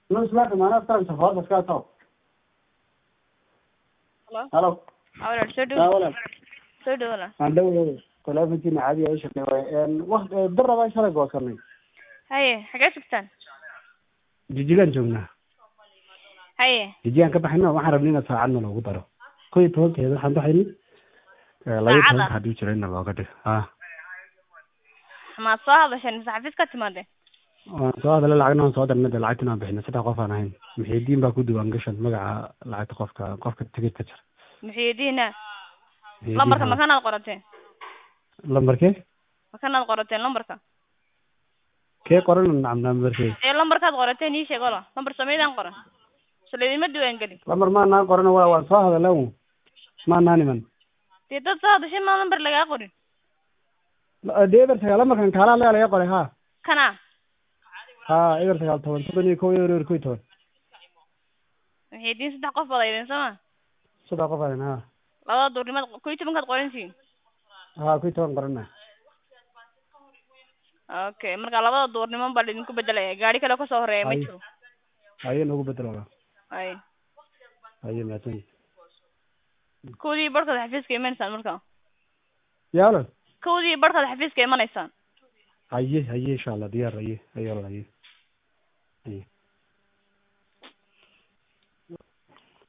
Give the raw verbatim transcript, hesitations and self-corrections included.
نص لا ما انا افتح صفحات بس كده طب Hello. الو Ahora, soy لا tú. ولا Soy tú, hola. عندو كلامتي عادي ايش ان وقت درب ايش راه وصلني Haye, xagee sugtaan? jijigan joogna Haye, jijigan ka baxayna waxaan rabnay inaad saacadna loogu daro kow iyo tobankeeda waxaan baxaynay laba iyo saacada. tobanka haddii jirayna looga dhig ha Maxaad soo hadasheen mise xafiis ka timaadeen? waan soo hadalay lacagna waan soo darnay dee lacagtina waan bixinay saddex qof aan ahayn muxiidiin baa ku diiwaan gashan magaca lacagta qofka qofka tigidhka jira Muxiidiina. muxiidiin Lambarka ha makanaad qorateen? lambarkee Makanaad qorateen lambarka? kee qoran nacam lambarkee Ee lambarkaad qorateen ii sheeg wala. Lambar sameydaan qoran. Saleedima diiwaan gelin. lambar ma anaan qoran waa waan soo hadalay ma anaan iman Dee dad soo hadashay ma lambar lagaa qorin. dee eber sagaal lambarkan kaalaa laga laga qoray ha Kana. ha eber sagaal toban toban iyo kow iyo eber kow iyo toban Muxiidiin saddex qof baad aydin sama. saddex qof aan ha Labada duurnimad kow iyo tobankaad qorantiin. ha kow iyo toban qorana Okay, marka labada duurnimo baa idinku bedelaya. Gaari kale ka soo horeeya ma jiro. haye nagu bedelo Haye. haye maasan Koodii barkada xafiiska imanaysaan marka. yaalo Koodii barkada xafiiska imanaysaan. haye haye insha Allah diyaar haye haye haye haye